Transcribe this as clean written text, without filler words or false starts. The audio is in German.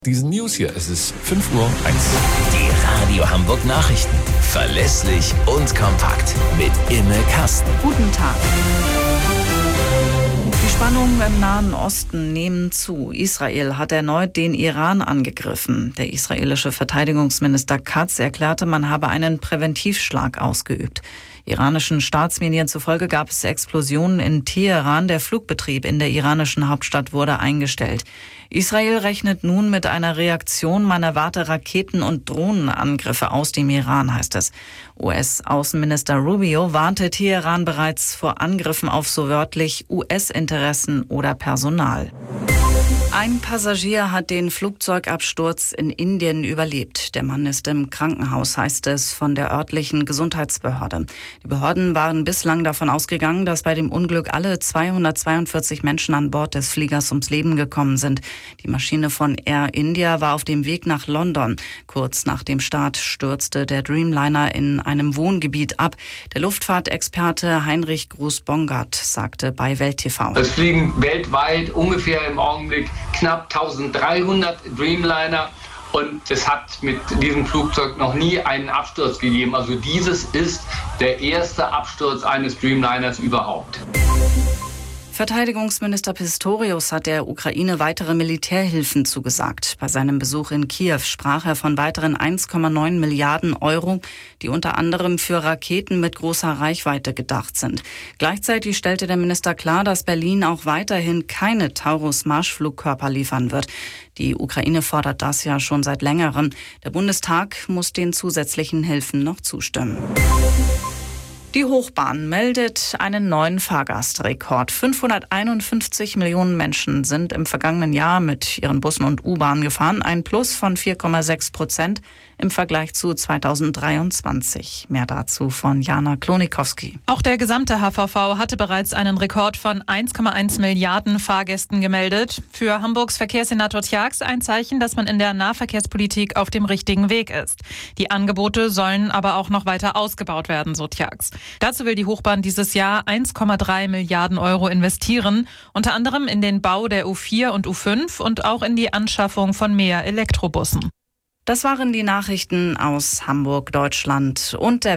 Diesen News hier, es ist 5:01 Uhr. Die Radio Hamburg Nachrichten. Verlässlich und kompakt. Mit Imme Kasten. Guten Tag. Die Spannungen im Nahen Osten nehmen zu. Israel hat erneut den Iran angegriffen. Der israelische Verteidigungsminister Katz erklärte, man habe einen Präventivschlag ausgeübt. Iranischen Staatsmedien zufolge gab es Explosionen in Teheran. Der Flugbetrieb in der iranischen Hauptstadt wurde eingestellt. Israel rechnet nun mit einer Reaktion. Man erwarte Raketen- und Drohnenangriffe aus dem Iran, heißt es. US-Außenminister Rubio warnte Teheran bereits vor Angriffen auf so wörtlich US-Interessen oder Personal. Ein Passagier hat den Flugzeugabsturz in Indien überlebt. Der Mann ist im Krankenhaus, heißt es von der örtlichen Gesundheitsbehörde. Die Behörden waren bislang davon ausgegangen, dass bei dem Unglück alle 242 Menschen an Bord des Fliegers ums Leben gekommen sind. Die Maschine von Air India war auf dem Weg nach London. Kurz nach dem Start stürzte der Dreamliner in einem Wohngebiet ab. Der Luftfahrtexperte Heinrich Groß-Bongard sagte bei Welt TV: Es fliegen weltweit ungefähr im Augenblick knapp 1300 Dreamliner und es hat mit diesem Flugzeug noch nie einen Absturz gegeben. Also dieses ist der erste Absturz eines Dreamliners überhaupt. Verteidigungsminister Pistorius hat der Ukraine weitere Militärhilfen zugesagt. Bei seinem Besuch in Kiew sprach er von weiteren 1,9 Milliarden Euro, die unter anderem für Raketen mit großer Reichweite gedacht sind. Gleichzeitig stellte der Minister klar, dass Berlin auch weiterhin keine Taurus-Marschflugkörper liefern wird. Die Ukraine fordert das ja schon seit längerem. Der Bundestag muss den zusätzlichen Hilfen noch zustimmen. Die Hochbahn meldet einen neuen Fahrgastrekord. 551 Millionen Menschen sind im vergangenen Jahr mit ihren Bussen und U-Bahnen gefahren. Ein Plus von 4,6% im Vergleich zu 2023. Mehr dazu von Jana Klonikowski. Auch der gesamte HVV hatte bereits einen Rekord von 1,1 Milliarden Fahrgästen gemeldet. Für Hamburgs Verkehrssenator Tjax ein Zeichen, dass man in der Nahverkehrspolitik auf dem richtigen Weg ist. Die Angebote sollen aber auch noch weiter ausgebaut werden, so Tjax. Dazu will die Hochbahn dieses Jahr 1,3 Milliarden Euro investieren, unter anderem in den Bau der U4 und U5 und auch in die Anschaffung von mehr Elektrobussen. Das waren die Nachrichten aus Hamburg, Deutschland und der